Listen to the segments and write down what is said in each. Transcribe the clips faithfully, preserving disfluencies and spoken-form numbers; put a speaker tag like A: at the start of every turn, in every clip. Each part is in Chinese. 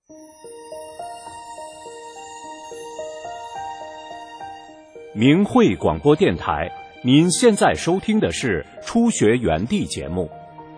A: 明慧广播电台，您现在收听的是初学园地节目。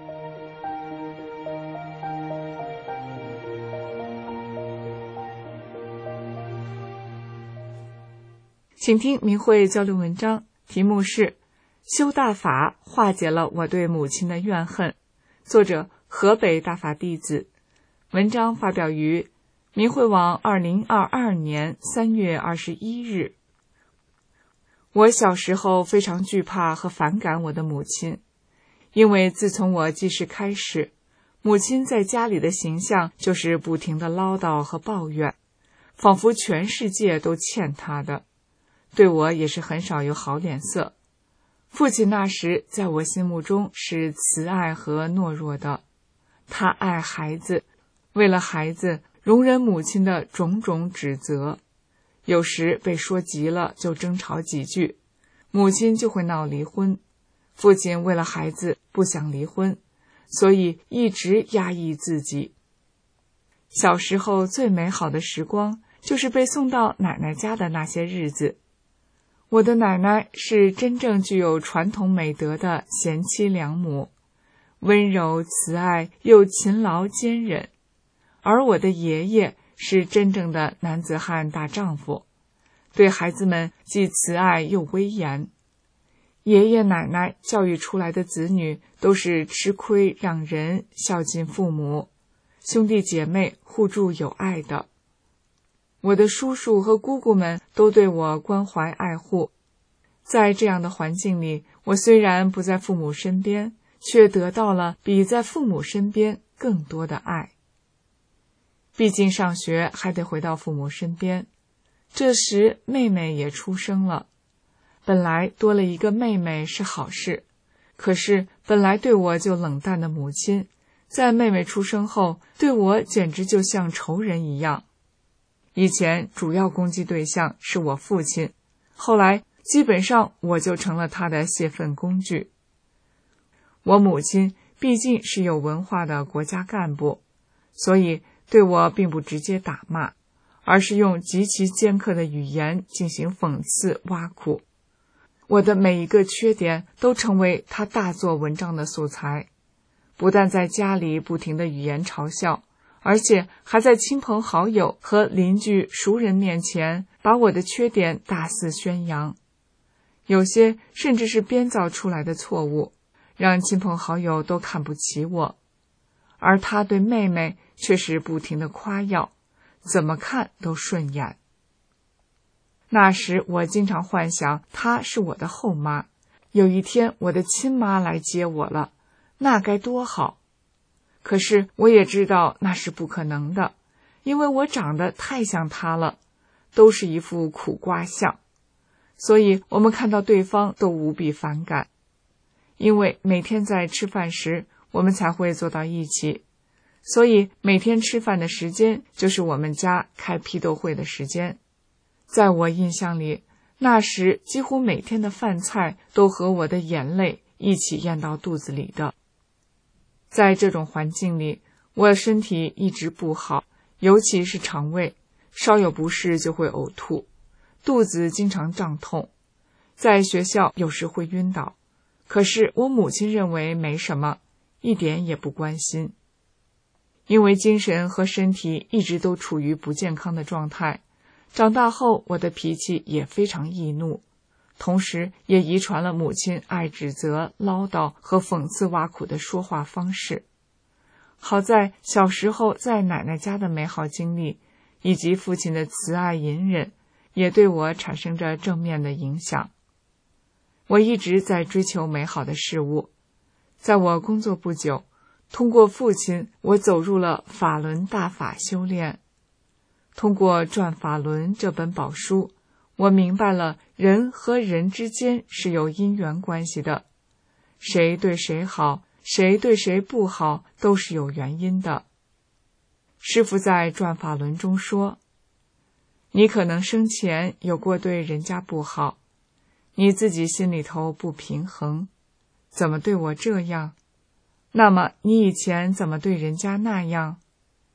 B: 请听明慧交流文章，题目是修大法化解了我对母亲的怨恨，作者河北大法弟子。文章发表于明慧网二零二二年三月二十一日。我小时候非常惧怕和反感我的母亲，因为自从我记事开始，母亲在家里的形象就是不停的唠叨和抱怨，仿佛全世界都欠她的，对我也是很少有好脸色。父亲那时在我心目中是慈爱和懦弱的，他爱孩子，为了孩子容忍母亲的种种指责，有时被说急了就争吵几句，母亲就会闹离婚。父亲为了孩子不想离婚，所以一直压抑自己。小时候最美好的时光就是被送到奶奶家的那些日子。我的奶奶是真正具有传统美德的贤妻良母，温柔慈爱又勤劳坚忍，而我的爷爷是真正的男子汉大丈夫，对孩子们既慈爱又威严。爷爷奶奶教育出来的子女都是吃亏让人，孝敬父母，兄弟姐妹互助有爱的。我的叔叔和姑姑们都对我关怀爱护。在这样的环境里，我虽然不在父母身边，却得到了比在父母身边更多的爱。毕竟上学还得回到父母身边，这时妹妹也出生了。本来多了一个妹妹是好事，可是本来对我就冷淡的母亲，在妹妹出生后，对我简直就像仇人一样。以前主要攻击对象是我父亲，后来基本上我就成了他的泄愤工具。我母亲毕竟是有文化的国家干部，所以对我并不直接打骂，而是用极其尖刻的语言进行讽刺挖苦。我的每一个缺点都成为他大做文章的素材，不但在家里不停的语言嘲笑，而且还在亲朋好友和邻居熟人面前把我的缺点大肆宣扬，有些甚至是编造出来的错误，让亲朋好友都看不起我。而他对妹妹却是不停的夸耀，怎么看都顺眼。那时我经常幻想她是我的后妈，有一天我的亲妈来接我了，那该多好。可是我也知道那是不可能的，因为我长得太像她了，都是一副苦瓜相，所以我们看到对方都无比反感。因为每天在吃饭时我们才会坐到一起，所以每天吃饭的时间就是我们家开批斗会的时间。在我印象里，那时几乎每天的饭菜都和我的眼泪一起咽到肚子里的。在这种环境里，我身体一直不好，尤其是肠胃，稍有不适就会呕吐，肚子经常胀痛，在学校有时会晕倒，可是我母亲认为没什么，一点也不关心。因为精神和身体一直都处于不健康的状态，长大后我的脾气也非常易怒，同时也遗传了母亲爱指责、唠叨和讽刺挖苦的说话方式。好在小时候在奶奶家的美好经历，以及父亲的慈爱隐忍，也对我产生着正面的影响。我一直在追求美好的事物。在我工作不久，通过父亲，我走入了法轮大法修炼。通过《转法轮》这本宝书，我明白了人和人之间是有因缘关系的，谁对谁好，谁对谁不好，都是有原因的。师父在《转法轮》中说，你可能生前有过对人家不好，你自己心里头不平衡，怎么对我这样？那么你以前怎么对人家那样？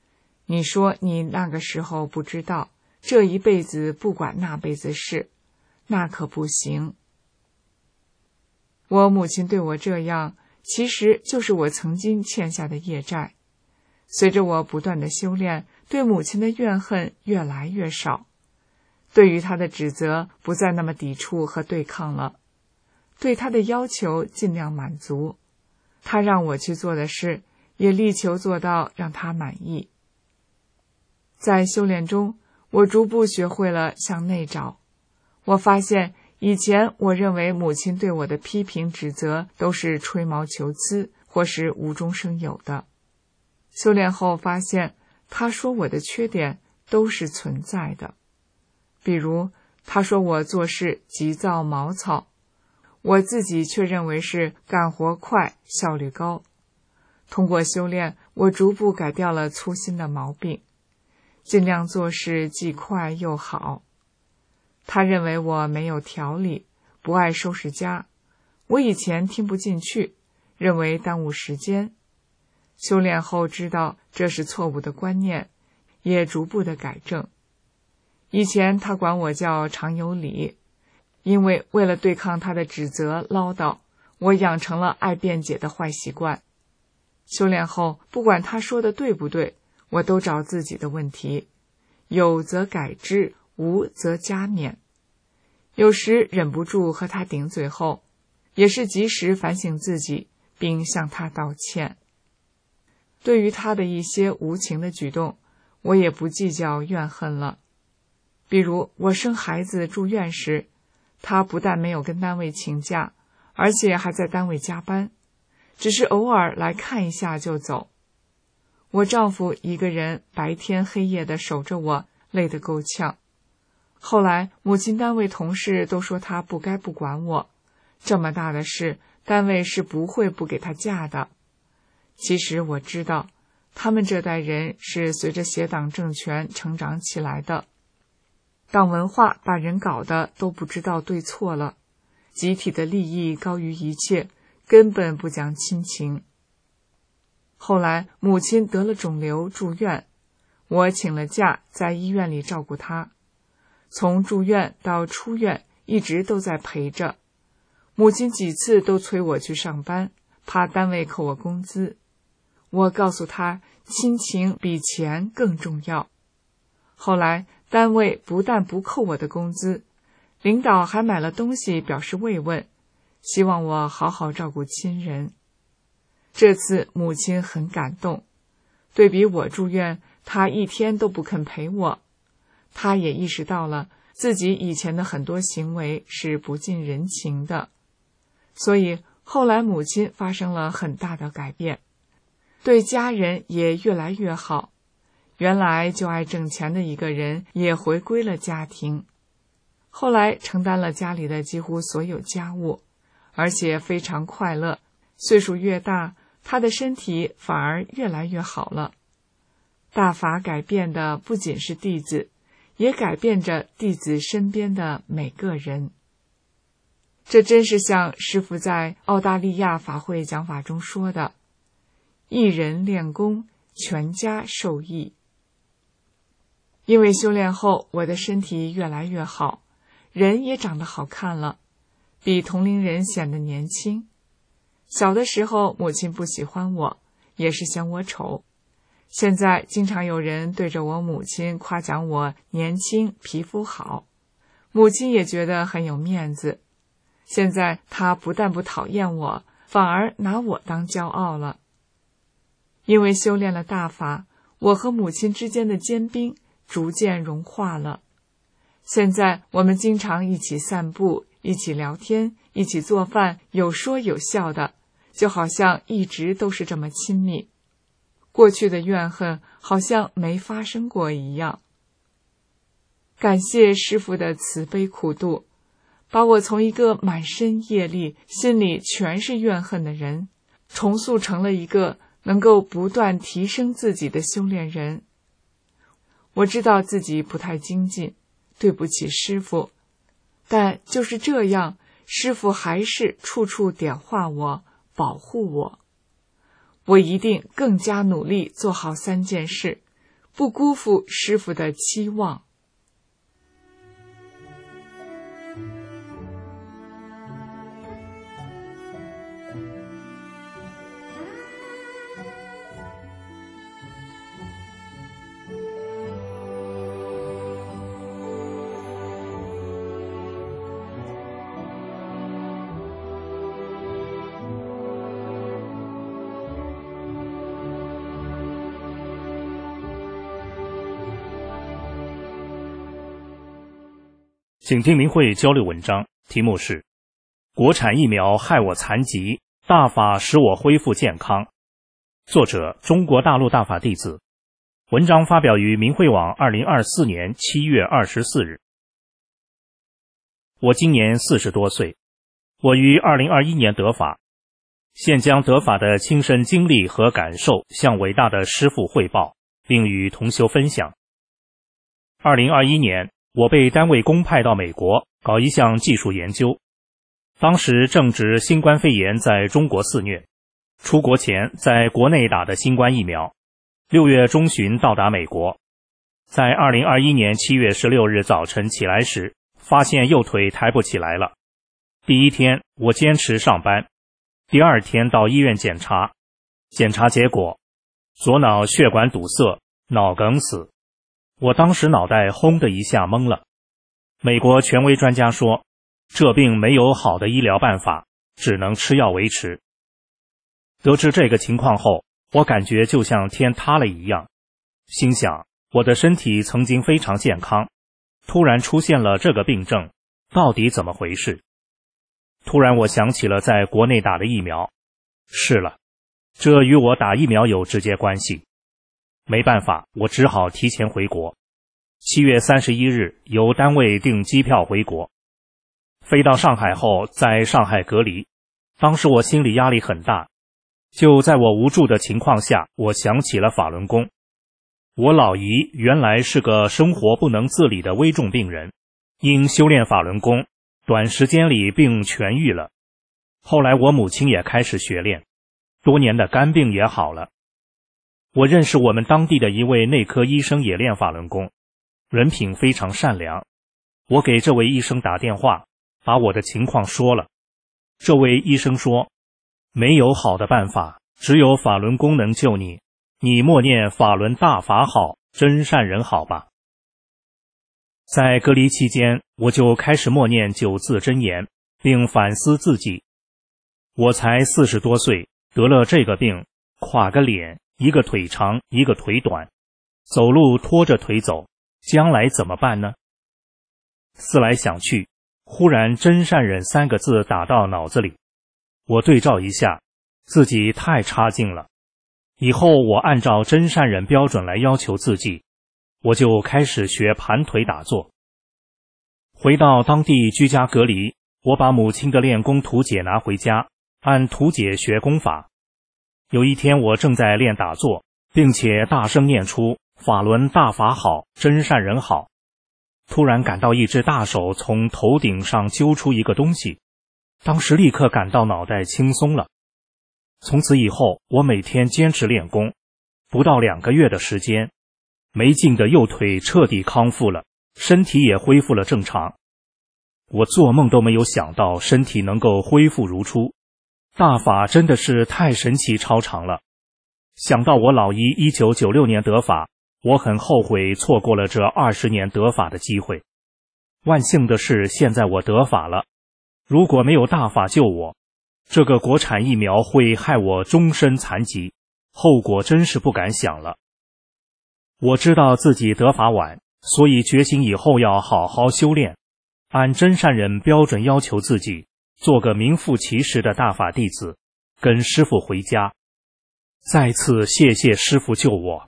B: 你说你那个时候不知道，这一辈子不管那辈子事，那可不行。我母亲对我这样，其实就是我曾经欠下的业债。随着我不断的修炼，对母亲的怨恨越来越少，对于她的指责不再那么抵触和对抗了，对她的要求尽量满足，她让我去做的事，也力求做到让她满意。在修炼中，我逐步学会了向内找。我发现以前我认为母亲对我的批评指责都是吹毛求疵或是无中生有的，修炼后发现她说我的缺点都是存在的。比如她说我做事急躁毛糙，我自己却认为是干活快，效率高。通过修炼，我逐步改掉了粗心的毛病，尽量做事既快又好。他认为我没有条理，不爱收拾家，我以前听不进去，认为耽误时间。修炼后知道这是错误的观念，也逐步的改正。以前他管我叫常有理，因为为了对抗他的指责唠叨，我养成了爱辩解的坏习惯。修炼后，不管他说的对不对，我都找自己的问题，有则改之，无则加勉。有时忍不住和他顶嘴后，也是及时反省自己，并向他道歉。对于他的一些无情的举动，我也不计较怨恨了。比如我生孩子住院时，他不但没有跟单位请假，而且还在单位加班，只是偶尔来看一下就走。我丈夫一个人白天黑夜的守着我，累得够呛。后来母亲单位同事都说他不该不管我，这么大的事，单位是不会不给他假的。其实我知道，他们这代人是随着协党政权成长起来的，党文化把人搞得都不知道对错了，集体的利益高于一切，根本不讲亲情。后来母亲得了肿瘤住院，我请了假在医院里照顾她，从住院到出院一直都在陪着。母亲几次都催我去上班，怕单位扣我工资。我告诉她，亲情比钱更重要。后来单位不但不扣我的工资，领导还买了东西表示慰问，希望我好好照顾亲人。这次母亲很感动，对比我住院，她一天都不肯陪我。她也意识到了自己以前的很多行为是不近人情的，所以后来母亲发生了很大的改变，对家人也越来越好。原来就爱挣钱的一个人也回归了家庭，后来承担了家里的几乎所有家务，而且非常快乐。岁数越大，他的身体反而越来越好了。大法改变的不仅是弟子，也改变着弟子身边的每个人。这真是像师父在澳大利亚法会讲法中说的，一人练功，全家受益。因为修炼后，我的身体越来越好，人也长得好看了，比同龄人显得年轻。小的时候，母亲不喜欢我，也是嫌我丑。现在经常有人对着我母亲夸奖我年轻，皮肤好，母亲也觉得很有面子。现在她不但不讨厌我，反而拿我当骄傲了。因为修炼了大法，我和母亲之间的坚冰逐渐融化了。现在我们经常一起散步，一起聊天，一起做饭，有说有笑的，就好像一直都是这么亲密。过去的怨恨好像没发生过一样。感谢师父的慈悲苦度，把我从一个满身业力、心里全是怨恨的人，重塑成了一个能够不断提升自己的修炼人。我知道自己不太精进，对不起师父，但就是这样，师父还是处处点化我，保护我。我一定更加努力做好三件事， 不辜负师父的期望。
C: 请听明慧交流文章，题目是国产疫苗害我残疾，大法使我恢复健康。作者中国大陆大法弟子。文章发表于明慧网二零二四年七月二十四日。我今年四十多岁，我于二零二一年得法，现将得法的亲身经历和感受向伟大的师父汇报，并与同修分享。二零二一年我被单位公派到美国搞一项技术研究，当时正值新冠肺炎在中国肆虐，出国前在国内打的新冠疫苗，六月中旬到达美国。在二零二一年七月十六日早晨起来时，发现右腿抬不起来了。第一天我坚持上班，第二天到医院检查，检查结果左脑血管堵塞，脑梗死。我当时脑袋轰的一下懵了。美国权威专家说，这病没有好的医疗办法，只能吃药维持。得知这个情况后，我感觉就像天塌了一样，心想我的身体曾经非常健康，突然出现了这个病症，到底怎么回事？突然我想起了在国内打的疫苗，是了，这与我打疫苗有直接关系。没办法，我只好提前回国。七月三十一日由单位订机票回国，飞到上海后在上海隔离。当时我心里压力很大，就在我无助的情况下，我想起了法轮功。我老姨原来是个生活不能自理的危重病人，因修炼法轮功，短时间里病痊愈了。后来我母亲也开始学练，多年的肝病也好了。我认识我们当地的一位内科医生也练法轮功，人品非常善良。我给这位医生打电话，把我的情况说了。这位医生说，没有好的办法，只有法轮功能救你，你默念法轮大法好，真善人好吧。在隔离期间，我就开始默念九字真言，并反思自己。我才四十多岁，得了这个病，垮个脸，一个腿长，一个腿短，走路拖着腿走，将来怎么办呢？思来想去，忽然真善忍三个字打到脑子里。我对照一下，自己太差劲了。以后我按照真善忍标准来要求自己，我就开始学盘腿打坐。回到当地居家隔离，我把母亲的练功图解拿回家，按图解学功法。有一天我正在练打坐，并且大声念出法轮大法好，真善人好。突然感到一只大手从头顶上揪出一个东西，当时立刻感到脑袋轻松了。从此以后，我每天坚持练功，不到两个月的时间，没劲的右腿彻底康复了，身体也恢复了正常。我做梦都没有想到身体能够恢复如初，大法真的是太神奇超常了。想到我老姨一九九六年得法，我很后悔错过了这二十年得法的机会。万幸的是，现在我得法了。如果没有大法救我，这个国产疫苗会害我终身残疾，后果真是不敢想了。我知道自己得法晚，所以决心以后要好好修炼，按真善忍标准要求自己，做个名副其实的大法弟子，跟师父回家。再次谢谢师父救我。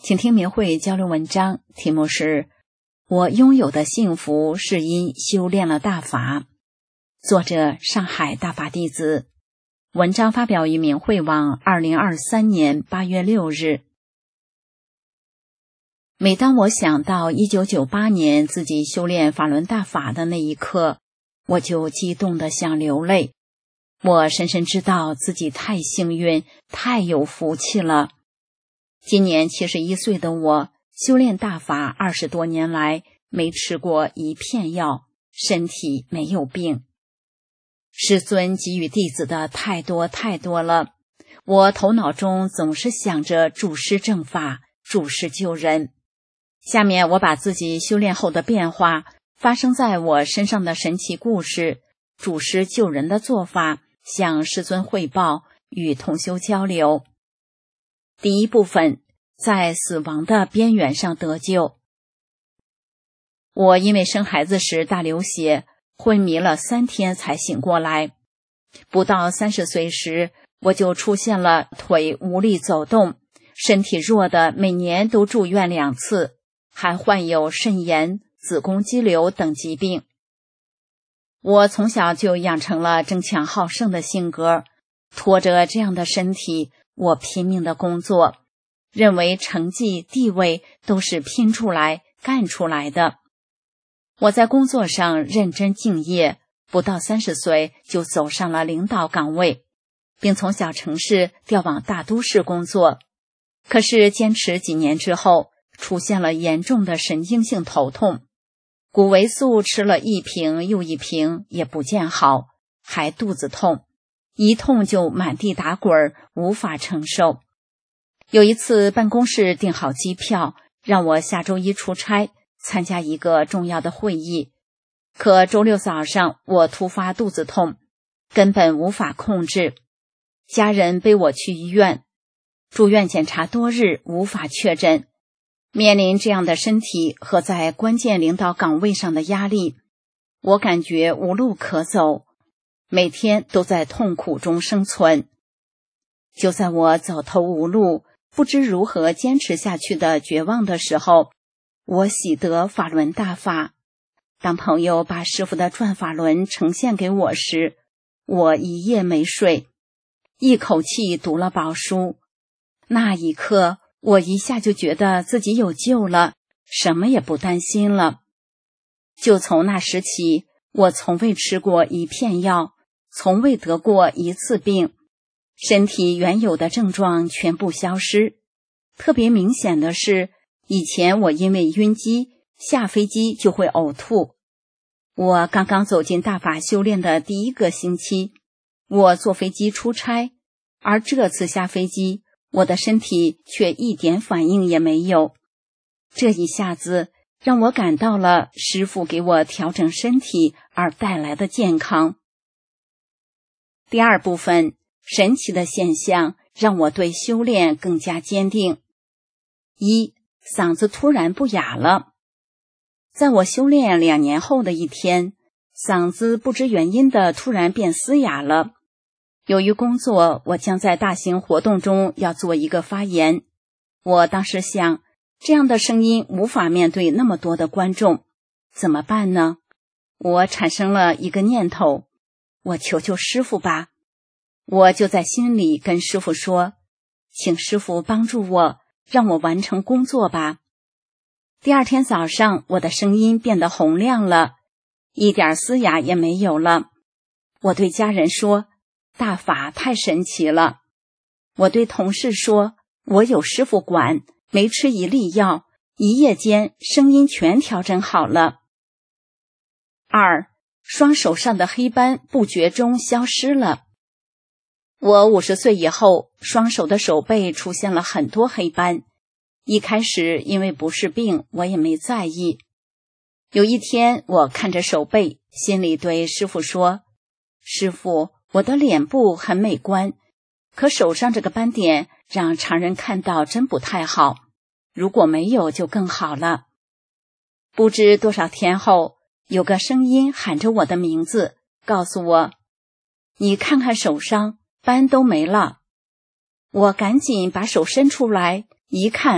D: 请听明慧交流文章，题目是我拥有的幸福是因修炼了大法，作者上海大法弟子。文章发表于明慧网二零二三年八月六日。每当我想到一九九八年自己修炼法轮大法的那一刻，我就激动得想流泪。我深深知道自己太幸运，太有福气了。今年七十一岁的我，修炼大法二十多年来，没吃过一片药，身体没有病。师尊给予弟子的太多太多了，我头脑中总是想着助师正法，助师救人。下面我把自己修炼后的变化，发生在我身上的神奇故事，助师救人的做法，向师尊汇报，与同修交流。第一部分，在死亡的边缘上得救。我因为生孩子时大流血，昏迷了三天才醒过来。不到三十岁时，我就出现了腿无力走动，身体弱的每年都住院两次，还患有肾炎、子宫肌瘤等疾病。我从小就养成了争强好胜的性格，拖着这样的身体，我拼命的工作，认为成绩、地位都是拼出来、干出来的。我在工作上认真敬业，不到三十岁就走上了领导岗位，并从小城市调往大都市工作。可是坚持几年之后，出现了严重的神经性头痛，谷维素吃了一瓶又一瓶也不见好，还肚子痛，一痛就满地打滚，无法承受。有一次办公室订好机票，让我下周一出差，参加一个重要的会议。可周六早上我突发肚子痛，根本无法控制，家人背我去医院，住院检查多日，无法确诊。面临这样的身体和在关键领导岗位上的压力，我感觉无路可走，每天都在痛苦中生存。就在我走投无路，不知如何坚持下去的绝望的时候，我喜得法轮大法。当朋友把师父的转法轮呈现给我时，我一夜没睡，一口气读了宝书。那一刻，我一下就觉得自己有救了，什么也不担心了。就从那时起，我从未吃过一片药，从未得过一次病，身体原有的症状全部消失。特别明显的是，以前我因为晕机，下飞机就会呕吐。我刚刚走进大法修炼的第一个星期，我坐飞机出差，而这次下飞机，我的身体却一点反应也没有。这一下子让我感到了师父给我调整身体而带来的健康。第二部分，神奇的现象让我对修炼更加坚定。一，嗓子突然不哑了。在我修炼两年后的一天，嗓子不知原因的突然变嘶哑了。由于工作，我将在大型活动中要做一个发言。我当时想，这样的声音无法面对那么多的观众，怎么办呢？我产生了一个念头，我求求师父吧。我就在心里跟师父说，请师父帮助我，让我完成工作吧。第二天早上，我的声音变得洪亮了，一点嘶哑也没有了。我对家人说，大法太神奇了。我对同事说，我有师父管，没吃一粒药，一夜间声音全调整好了。二，双手上的黑斑不觉中消失了。我五十岁以后，双手的手背出现了很多黑斑。一开始因为不是病，我也没在意。有一天，我看着手背，心里对师父说，师父，我的脸部很美观，可手上这个斑点让常人看到真不太好，如果没有就更好了。不知多少天后，有个声音喊着我的名字，告诉我，你看看手上，斑都没了。我赶紧把手伸出来，一看，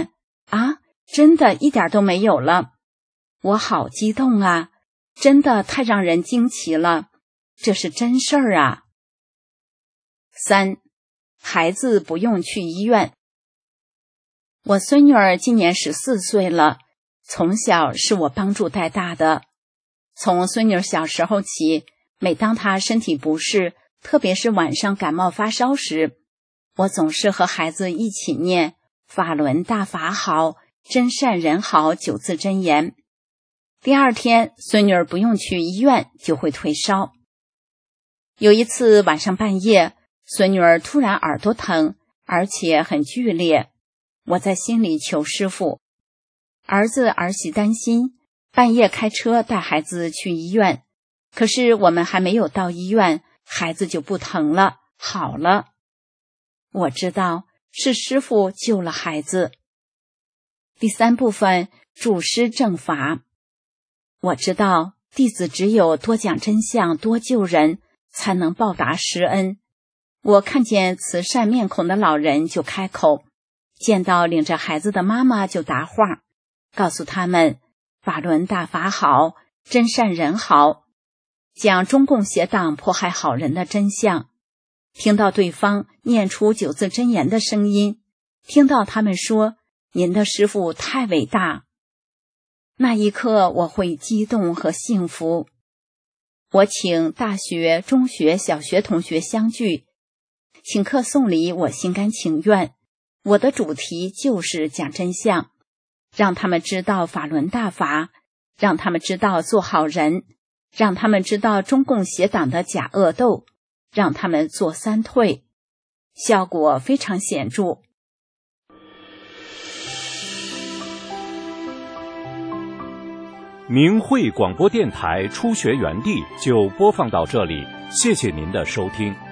D: 啊，真的一点都没有了。我好激动啊，真的太让人惊奇了，这是真事儿啊。三，孩子不用去医院。我孙女儿今年十四岁了，从小是我帮助带大的。从孙女小时候起，每当她身体不适，特别是晚上感冒发烧时，我总是和孩子一起念法轮大法好，真善人好九字真言。第二天，孙女儿不用去医院就会退烧。有一次晚上半夜，孙女儿突然耳朵疼，而且很剧烈，我在心里求师父。儿子儿媳担心，半夜开车带孩子去医院，可是我们还没有到医院，孩子就不疼了，好了。我知道是师父救了孩子。第三部分，助师正法。我知道弟子只有多讲真相，多救人，才能报答师恩。我看见慈善面孔的老人就开口，见到领着孩子的妈妈就答话，告诉他们法轮大法好，真善人好，讲中共邪党迫害好人的真相。听到对方念出九字真言的声音，听到他们说您的师父太伟大，那一刻我会激动和幸福。我请大学、中学、小学同学相聚，请客送礼，我心甘情愿。我的主题就是讲真相，让他们知道法轮大法，让他们知道做好人，让他们知道中共邪党的假恶斗，让他们做三退，效果非常显著。
A: 明慧广播电台初学园地就播放到这里，谢谢您的收听。